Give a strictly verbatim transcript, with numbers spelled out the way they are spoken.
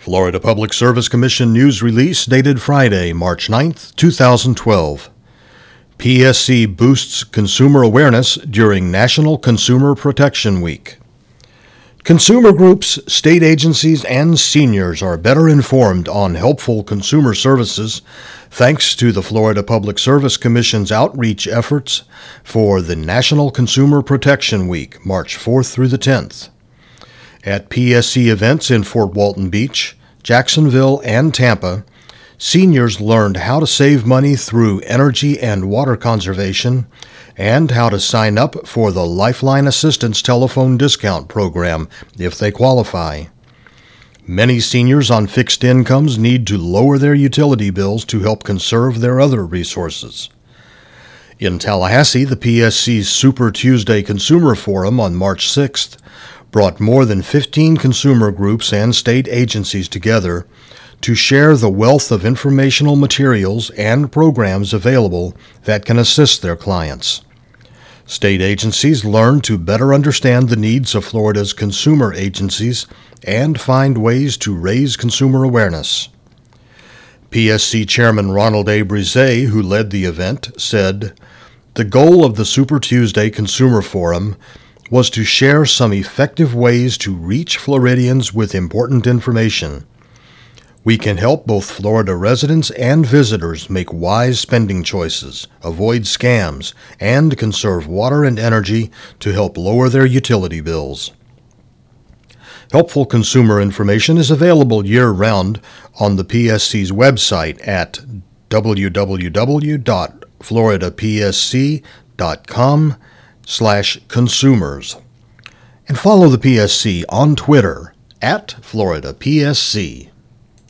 Florida Public Service Commission news release dated Friday, March ninth, two thousand twelve. P S C boosts consumer awareness during National Consumer Protection Week. Consumer groups, state agencies, and seniors are better informed on helpful consumer services thanks to the Florida Public Service Commission's outreach efforts for the National Consumer Protection Week, March fourth through the tenth. At P S C events in Fort Walton Beach, Jacksonville, and Tampa, seniors learned how to save money through energy and water conservation and how to sign up for the Lifeline Assistance Telephone Discount Program if they qualify. Many seniors on fixed incomes need to lower their utility bills to help conserve their other resources. In Tallahassee, the P S C's Super Tuesday Consumer Forum on March sixth brought more than fifteen consumer groups and state agencies together to share the wealth of informational materials and programs available that can assist their clients. State agencies learn to better understand the needs of Florida's consumer agencies and find ways to raise consumer awareness. P S C Chairman Ronald A. Brise, who led the event, said, "The goal of the Super Tuesday Consumer Forum was to share some effective ways to reach Floridians with important information. We can help both Florida residents and visitors make wise spending choices, avoid scams, and conserve water and energy to help lower their utility bills." Helpful consumer information is available year-round on the P S C's website at w w w dot florida p s c dot com slash consumers. And follow the P S C on Twitter at Florida P S C.